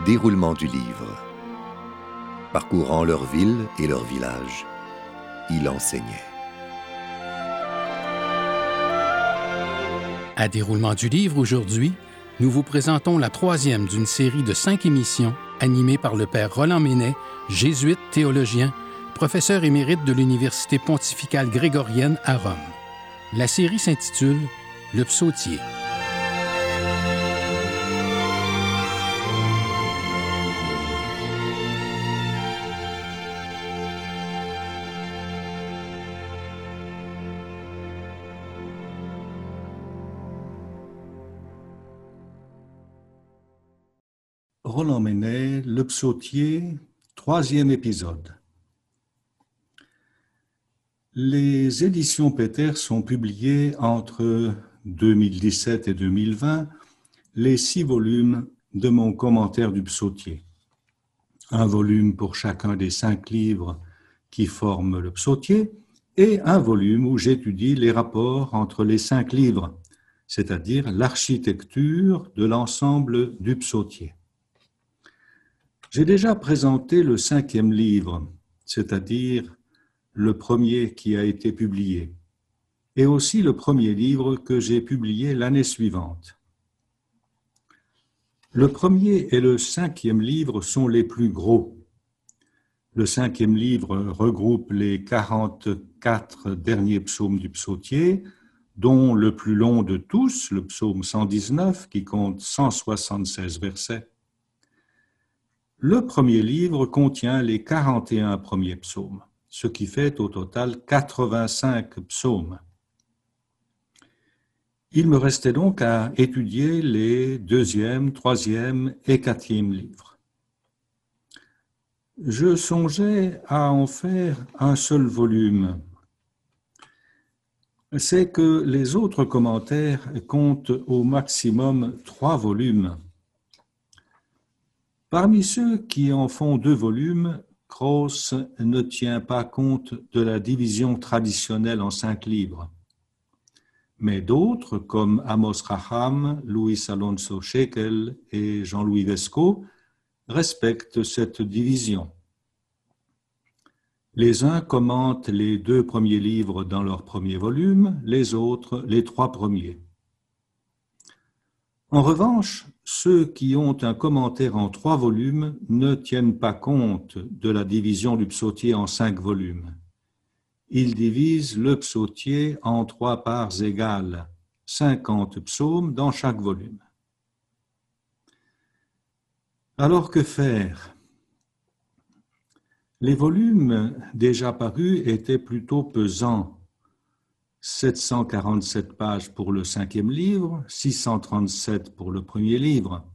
Déroulement du livre. Parcourant leur ville et leur village, il enseignait. À Déroulement du livre, aujourd'hui, nous vous présentons la troisième d'une série de 5 émissions animées par le père Roland Ménet, jésuite théologien, professeur émérite de l'Université pontificale grégorienne à Rome. La série s'intitule « Le psautier ». Roland Ménet, Le psautier, 3e épisode. Les éditions Péter sont publiées entre 2017 et 2020 les 6 volumes de mon commentaire du psautier. Un volume pour chacun des 5 livres qui forment le psautier et un volume où j'étudie les rapports entre les 5 livres, c'est-à-dire l'architecture de l'ensemble du psautier. J'ai déjà présenté le 5e livre, c'est-à-dire le premier qui a été publié, et aussi le premier livre que j'ai publié l'année suivante. Le premier et le 5e livre sont les plus gros. Le 5e livre regroupe les 44 derniers psaumes du psautier, dont le plus long de tous, le psaume 119, qui compte 176 versets. Le premier livre contient les 41 premiers psaumes, ce qui fait au total 85 psaumes. Il me restait donc à étudier les 2e, 3e et 4e livres. Je songeais à en faire un seul volume. C'est que les autres commentaires comptent au maximum 3 volumes. Parmi ceux qui en font 2 volumes, Krauss ne tient pas compte de la division traditionnelle en 5 livres. Mais d'autres, comme Amos Raham, Luis Alonso Shekel et Jean-Louis Vesco, respectent cette division. Les uns commentent les 2 premiers livres dans leur premier volume, les autres les 3 premiers. En revanche, ceux qui ont un commentaire en 3 volumes ne tiennent pas compte de la division du psautier en 5 volumes. Ils divisent le psautier en 3 parts égales, 50 psaumes dans chaque volume. Alors que faire? Les volumes déjà parus étaient plutôt pesants. 747 pages pour le 5e livre, 637 pour le premier livre.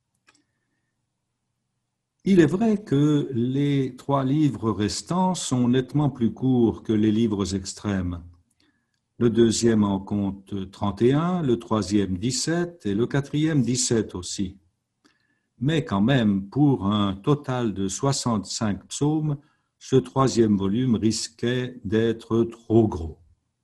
Il est vrai que les 3 livres restants sont nettement plus courts que les livres extrêmes. Le 2e en compte 31, le 3e 17 et le 4e 17 aussi. Mais quand même, pour un total de 65 psaumes, ce 3e volume risquait d'être trop gros.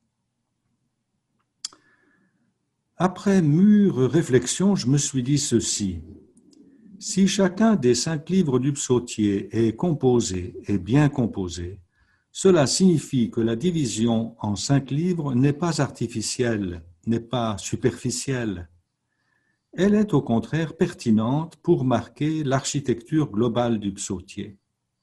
Après mûre réflexion, je me suis dit ceci. Si chacun des 5 livres du psautier est composé et bien composé, cela signifie que la division en 5 livres n'est pas artificielle, n'est pas superficielle. Elle est au contraire pertinente pour marquer l'architecture globale du psautier.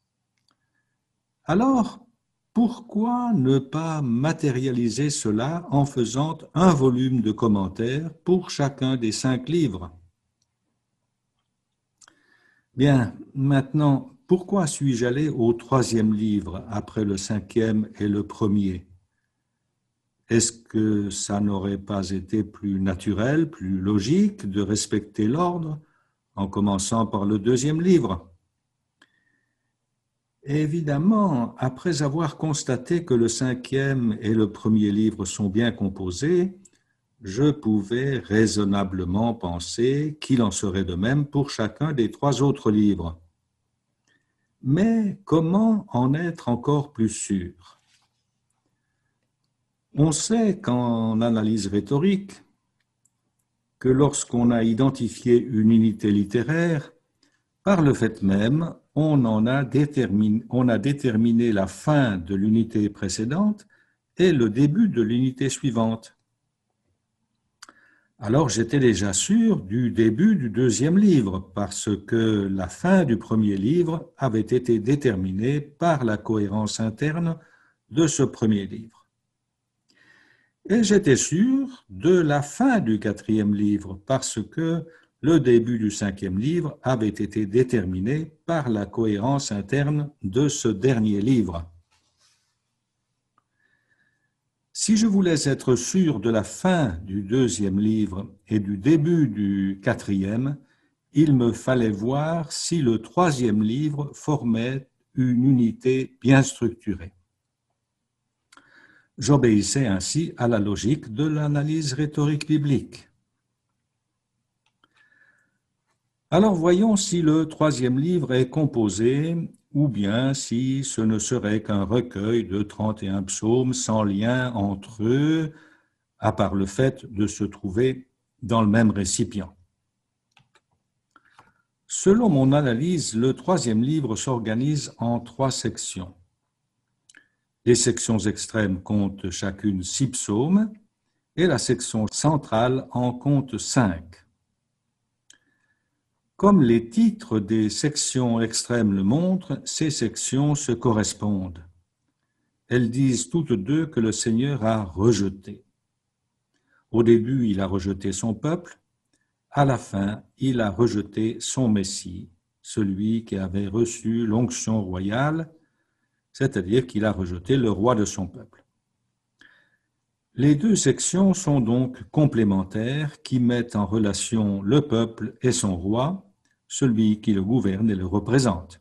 Alors, pourquoi ne pas matérialiser cela en faisant un volume de commentaires pour chacun des 5 livres? Bien, maintenant, pourquoi suis-je allé au 3e livre après le 5e et le premier? Est-ce que ça n'aurait pas été plus naturel, plus logique de respecter l'ordre en commençant par le 2e livre? Évidemment, après avoir constaté que le 5e et le premier livre sont bien composés, je pouvais raisonnablement penser qu'il en serait de même pour chacun des 3 autres livres. Mais comment en être encore plus sûr? On sait qu'en analyse rhétorique, que lorsqu'on a identifié une unité littéraire, Par le fait même, on a déterminé la fin de l'unité précédente et le début de l'unité suivante. Alors j'étais déjà sûr du début du deuxième livre, parce que la fin du premier livre avait été déterminée par la cohérence interne de ce premier livre. Et j'étais sûr de la fin du quatrième livre, parce que le début du cinquième livre avait été déterminé par la cohérence interne de ce dernier livre. Si je voulais être sûr de la fin du deuxième livre et du début du quatrième, il me fallait voir si le troisième livre formait une unité bien structurée. J'obéissais ainsi à la logique de l'analyse rhétorique biblique. Alors voyons si le troisième livre est composé ou bien si ce ne serait qu'un recueil de 31 psaumes sans lien entre eux, à part le fait de se trouver dans le même récipient. Selon mon analyse, le troisième livre s'organise en 3 sections. Les sections extrêmes comptent chacune 6 psaumes et la section centrale en compte 5. Comme les titres des sections extrêmes le montrent, ces sections se correspondent. Elles disent toutes deux que le Seigneur a rejeté. Au début, il a rejeté son peuple. À la fin, il a rejeté son Messie, celui qui avait reçu l'onction royale, c'est-à-dire qu'il a rejeté le roi de son peuple. Les 2 sections sont donc complémentaires qui mettent en relation le peuple et son roi, celui qui le gouverne et le représente.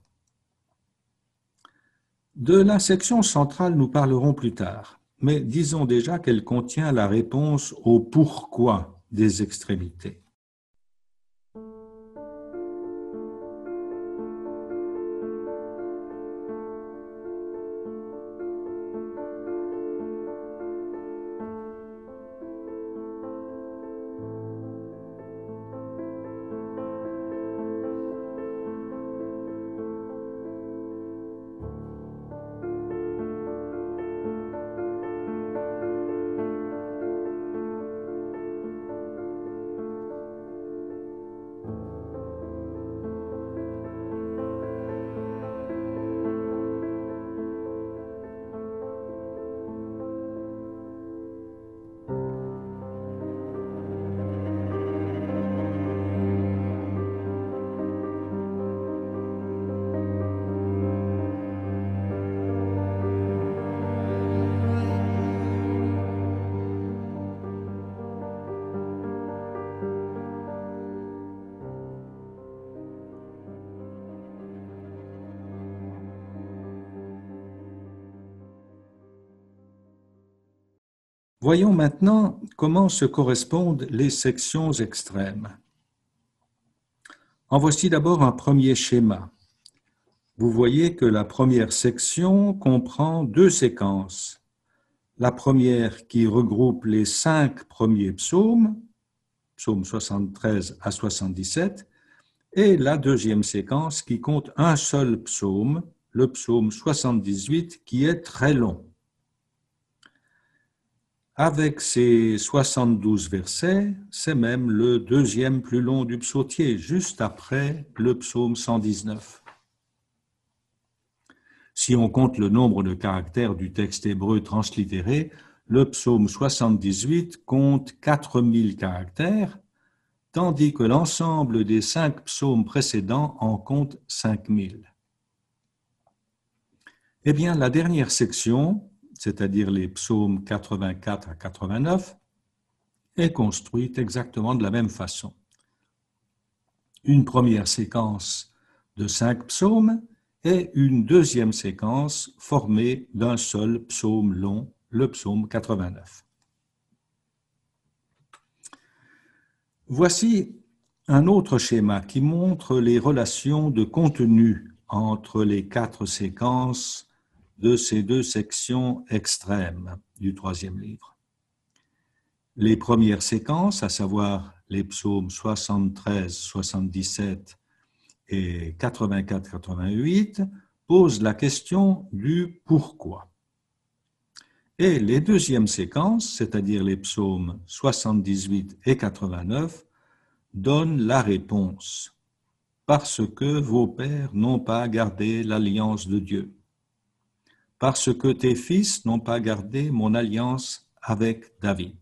De la section centrale, nous parlerons plus tard, mais disons déjà qu'elle contient la réponse au pourquoi des extrémités. Voyons maintenant comment se correspondent les sections extrêmes. En voici d'abord un premier schéma. Vous voyez que la première section comprend 2 séquences. La première qui regroupe les 5 premiers psaumes, psaumes 73 à 77, et la deuxième séquence qui compte un seul psaume, le psaume 78, qui est très long. Avec ses 72 versets, c'est même le deuxième plus long du psautier, juste après le psaume 119. Si on compte le nombre de caractères du texte hébreu translittéré, le psaume 78 compte 4000 caractères, tandis que l'ensemble des 5 psaumes précédents en compte 5000. Eh bien, la dernière section, c'est-à-dire les psaumes 84 à 89, est construite exactement de la même façon. Une première séquence de 5 psaumes et une deuxième séquence formée d'un seul psaume long, le psaume 89. Voici un autre schéma qui montre les relations de contenu entre les 4 séquences de ces 2 sections extrêmes du troisième livre. Les premières séquences, à savoir les psaumes 73, 77 et 84-88 posent la question du pourquoi. Et les deuxièmes séquences, c'est-à-dire les psaumes 78 et 89, donnent la réponse. Parce que vos pères n'ont pas gardé l'alliance de Dieu. Parce que tes fils n'ont pas gardé mon alliance avec David.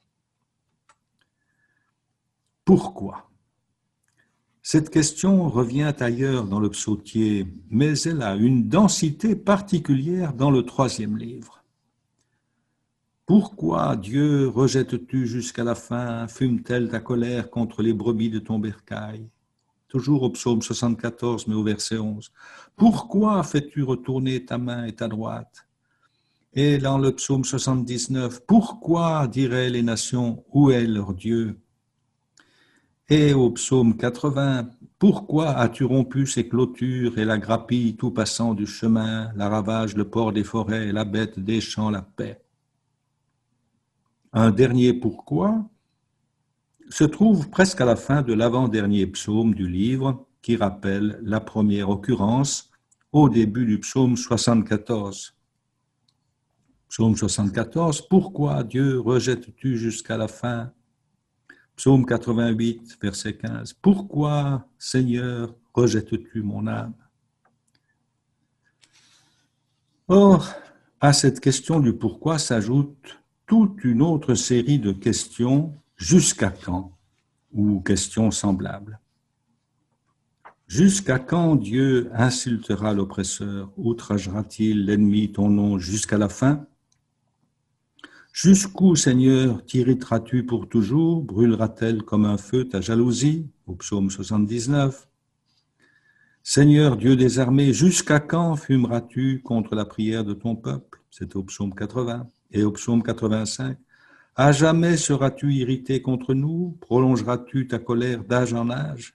Pourquoi? Cette question revient ailleurs dans le psautier, mais elle a une densité particulière dans le troisième livre. Pourquoi, Dieu, rejettes-tu jusqu'à la fin, fume-t-elle ta colère contre les brebis de ton bercail? Toujours au psaume 74, mais au verset 11. Pourquoi fais-tu retourner ta main et ta droite? Et dans le psaume 79, pourquoi diraient les nations, où est leur Dieu? Et au psaume 80, pourquoi as-tu rompu ces clôtures et la grappille tout passant du chemin, la ravage, le porc des forêts, la bête des champs, la paix? Un dernier pourquoi se trouve presque à la fin de l'avant-dernier psaume du livre qui rappelle la première occurrence au début du psaume 74. Psaume 74, pourquoi Dieu rejettes-tu jusqu'à la fin? Psaume 88, verset 15, pourquoi Seigneur rejettes-tu mon âme? Or, à cette question du pourquoi s'ajoute toute une autre série de questions jusqu'à quand ou questions semblables. Jusqu'à quand Dieu insultera l'oppresseur, outragera-t-il l'ennemi ton nom jusqu'à la fin? Jusqu'où, Seigneur, t'irriteras-tu pour toujours? Brûlera-t-elle comme un feu ta jalousie? Au psaume 79. Seigneur, Dieu des armées, jusqu'à quand fumeras-tu contre la prière de ton peuple? C'est au psaume 80. Et au psaume 85. À jamais seras-tu irrité contre nous? Prolongeras-tu ta colère d'âge en âge?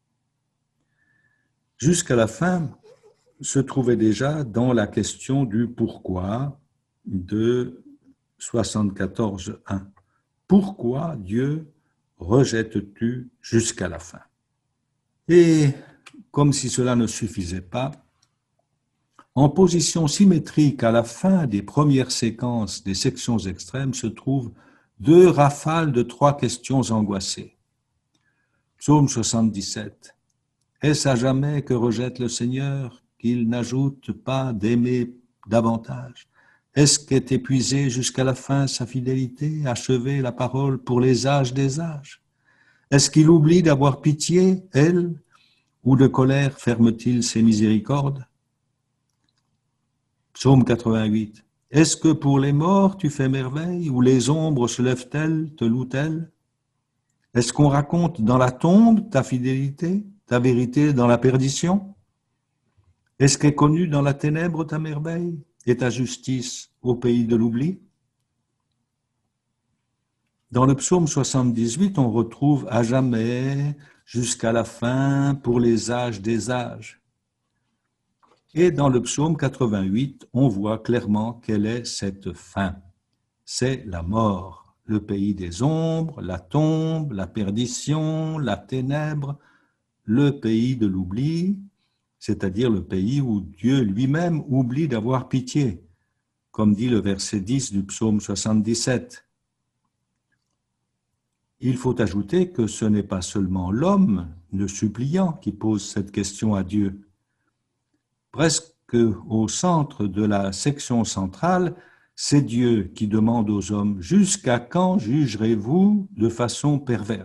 Jusqu'à la fin se trouvait déjà dans la question du pourquoi de 74.1. Pourquoi, Dieu, rejettes-tu jusqu'à la fin? Et comme si cela ne suffisait pas, en position symétrique à la fin des premières séquences des sections extrêmes se trouvent deux rafales de trois questions angoissées. Psaume 77. Est-ce à jamais que rejette le Seigneur, qu'il n'ajoute pas d'aimer davantage? Est-ce qu'est épuisée jusqu'à la fin sa fidélité, achevée la parole pour les âges des âges? Est-ce qu'il oublie d'avoir pitié, elle, ou de colère ferme-t-il ses miséricordes? Psaume 88. Est-ce que pour les morts tu fais merveille, ou les ombres se lèvent-elles, te louent-elles? Est-ce qu'on raconte dans la tombe ta fidélité, ta vérité dans la perdition? Est-ce qu'est connue dans la ténèbre ta merveille et ta justice au pays de l'oubli? Dans le psaume 78, on retrouve à jamais, jusqu'à la fin, pour les âges des âges. Et dans le psaume 88, on voit clairement quelle est cette fin. C'est la mort, le pays des ombres, la tombe, la perdition, la ténèbre, le pays de l'oubli, c'est-à-dire le pays où Dieu lui-même oublie d'avoir pitié, comme dit le verset 10 du psaume 77. Il faut ajouter que ce n'est pas seulement l'homme, le suppliant, qui pose cette question à Dieu. Presque au centre de la section centrale, c'est Dieu qui demande aux hommes « Jusqu'à quand jugerez-vous de façon perverse ?»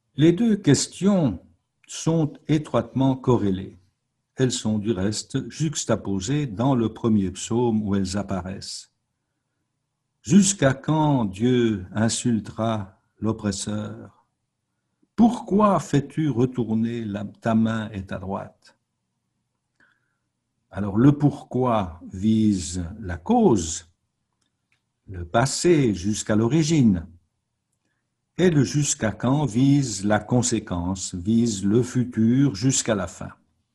Les deux questions sont étroitement corrélées. Elles sont du reste juxtaposées dans le premier psaume où elles apparaissent. Jusqu'à quand Dieu insultera l'oppresseur? Pourquoi fais-tu retourner ta main et ta droite? Alors le pourquoi vise la cause, le passé jusqu'à l'origine, et le jusqu'à quand vise la conséquence, vise le futur jusqu'à la fin.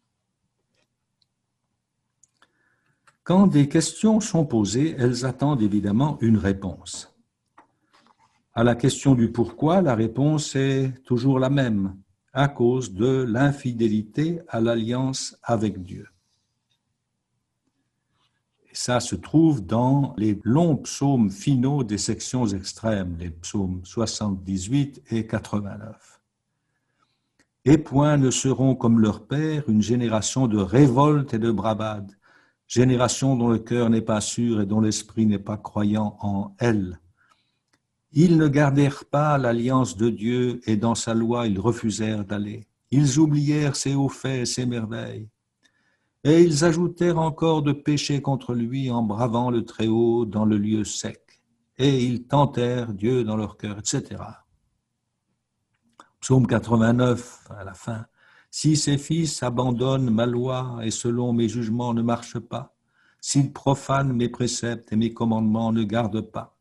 Quand des questions sont posées, elles attendent évidemment une réponse. À la question du pourquoi, la réponse est toujours la même, à cause de l'infidélité à l'alliance avec Dieu. Et ça se trouve dans les longs psaumes finaux des sections extrêmes, les psaumes 78 et 89. Et point ne seront comme leur père une génération de révolte et de bravade, génération dont le cœur n'est pas sûr et dont l'esprit n'est pas croyant en elle. Ils ne gardèrent pas l'alliance de Dieu et dans sa loi ils refusèrent d'aller. Ils oublièrent ses hauts faits et ses merveilles. Et ils ajoutèrent encore de péchés contre lui en bravant le Très-Haut dans le lieu sec. Et ils tentèrent Dieu dans leur cœur, etc. Psaume 89, à la fin. Si ses fils abandonnent ma loi et selon mes jugements ne marchent pas, s'ils profanent mes préceptes et mes commandements ne gardent pas.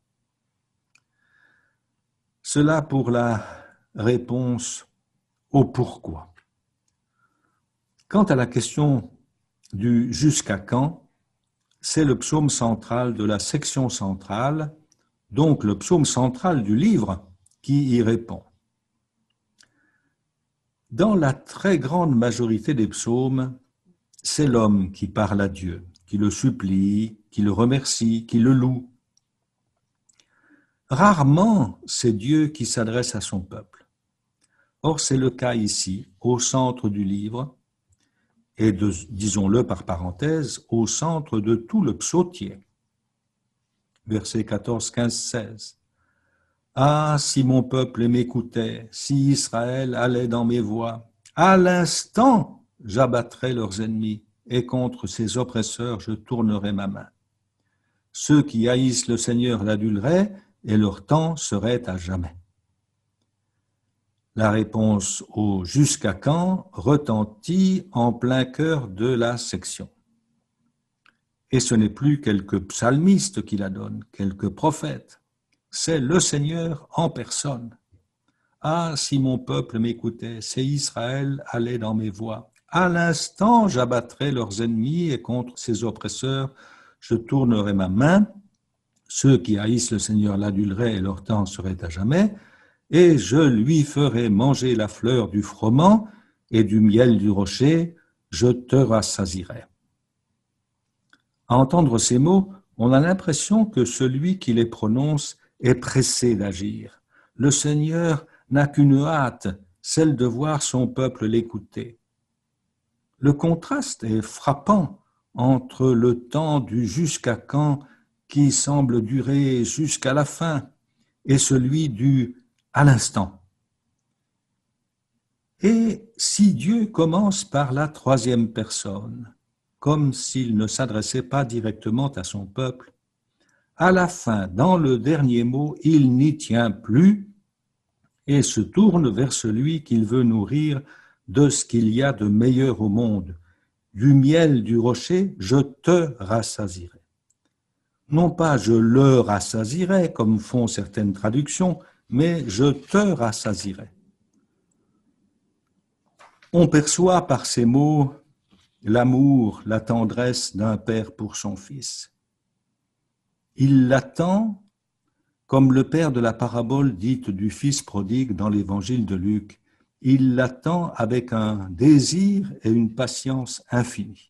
Cela pour la réponse au pourquoi. Quant à la question du jusqu'à quand, c'est le psaume central de la section centrale, donc le psaume central du livre qui y répond. Dans la très grande majorité des psaumes, c'est l'homme qui parle à Dieu, qui le supplie, qui le remercie, qui le loue. Rarement, c'est Dieu qui s'adresse à son peuple. Or, c'est le cas ici, au centre du livre, et disons-le par parenthèse, au centre de tout le psautier. Versets 14, 15, 16. Ah, si mon peuple m'écoutait, si Israël allait dans mes voies, à l'instant j'abattrais leurs ennemis, et contre ses oppresseurs je tournerais ma main. Ceux qui haïssent le Seigneur l'aduleraient, et leur temps serait à jamais. La réponse au « jusqu'à quand » retentit en plein cœur de la section. Et ce n'est plus quelques psalmistes qui la donnent, quelques prophètes. C'est le Seigneur en personne. Ah, si mon peuple m'écoutait, si Israël allait dans mes voies, à l'instant j'abattrais leurs ennemis et contre ses oppresseurs, je tournerais ma main. Ceux qui haïssent le Seigneur l'aduleraient et leur temps serait à jamais, et je lui ferai manger la fleur du froment et du miel du rocher, je te rassasirai. À entendre ces mots, on a l'impression que celui qui les prononce est pressé d'agir. Le Seigneur n'a qu'une hâte, celle de voir son peuple l'écouter. Le contraste est frappant entre le temps du jusqu'à quand qui semble durer jusqu'à la fin et celui du à l'instant. Et si Dieu commence par la troisième personne, comme s'il ne s'adressait pas directement à son peuple, à la fin, dans le dernier mot, il n'y tient plus et se tourne vers celui qu'il veut nourrir de ce qu'il y a de meilleur au monde. Du miel du rocher, je te rassasierai. Non pas je le rassasierai, comme font certaines traductions, mais je te rassasierai. On perçoit par ces mots l'amour, la tendresse d'un père pour son fils. Il l'attend comme le père de la parabole dite du fils prodigue dans l'évangile de Luc. Il l'attend avec un désir et une patience infinie.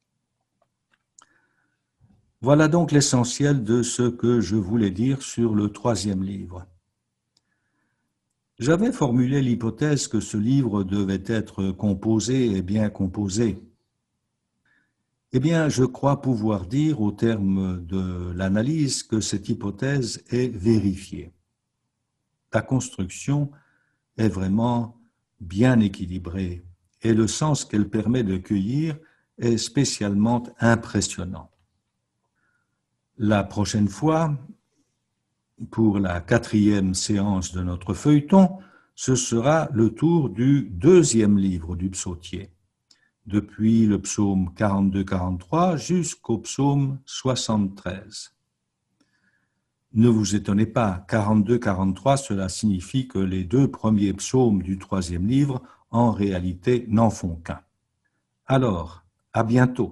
Voilà donc l'essentiel de ce que je voulais dire sur le troisième livre. J'avais formulé l'hypothèse que ce livre devait être composé et bien composé. Eh bien, je crois pouvoir dire, au terme de l'analyse, que cette hypothèse est vérifiée. La construction est vraiment bien équilibrée et le sens qu'elle permet de cueillir est spécialement impressionnant. La prochaine fois, pour la 4e séance de notre feuilleton, ce sera le tour du 2e livre du psautier, depuis le psaume 42-43 jusqu'au psaume 73. Ne vous étonnez pas, 42-43, cela signifie que les 2 premiers psaumes du 3e livre, en réalité, n'en font qu'un. Alors, à bientôt.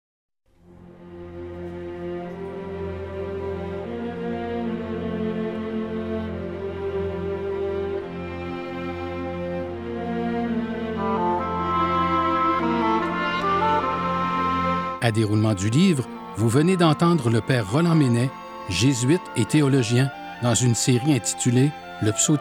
À déroulement du livre, vous venez d'entendre le père Roland Ménet, jésuite et théologien, dans une série intitulée « Le Psautier ».